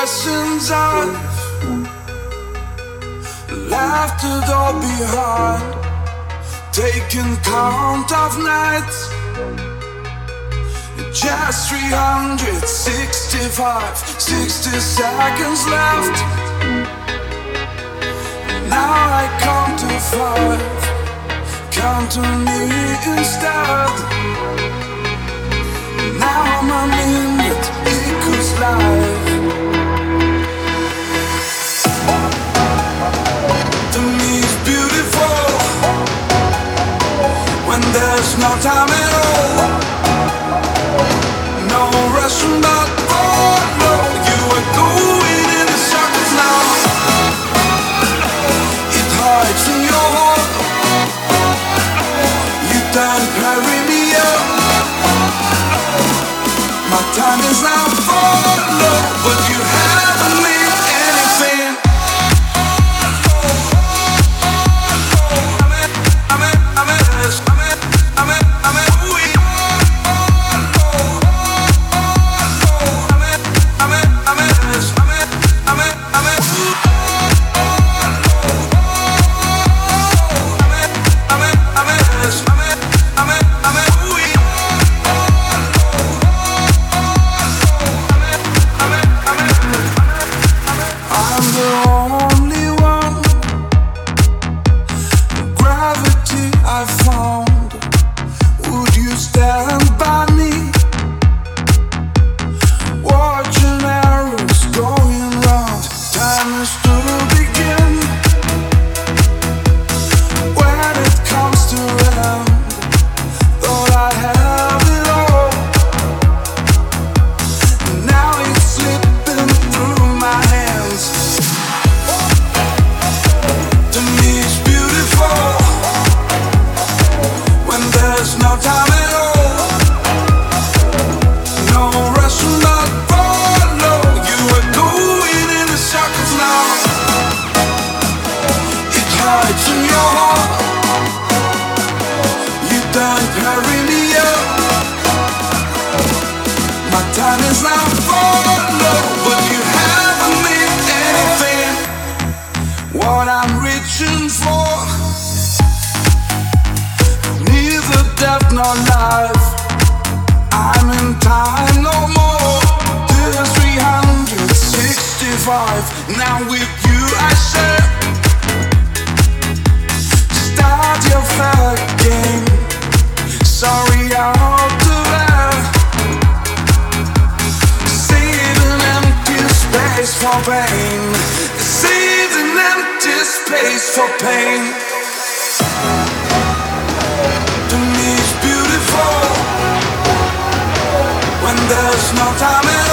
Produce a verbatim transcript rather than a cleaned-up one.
lessons I've left it all behind. Taking count of nights, just three hundred sixty-five, sixty seconds left. Now I count to five, count to me instead. Now my minute equals life. To me it's beautiful when there's no time at all. No rushing but oh no, you are going in the circles now. It hides in your heart. You don't carry me up. My time is now for love, but you haven't lived anything. I'm in, I'm in, I'm in this, I'm in, I'm in, I'm in, ooh, yeah. I'm in, I'm in, I'm in this, I'm in, I'm in, I'm in, ooh. I'm in, I'm in, I'm in this, I'm in, I'm in, I'm in, ooh, yeah. I'm the only one, gravity I found. Would you stand by me, watching arrows going round? Time is to begin. When it comes to end, thought I have it all. Now it's slipping through my hands. To me it's beautiful when there's no time at all. No rushing but follow. You are going in the circles now. It hides in your heart. You don't carry me up. My time is now for love, but you haven't lived anything. What I'm reaching for, neither death nor life. I'm in time no more. There's three hundred sixty-five. Now with you I share. Start your fair game. Sorry out to there. Save an empty space for pain. Save an empty space for pain. To me it's beautiful when there's no time at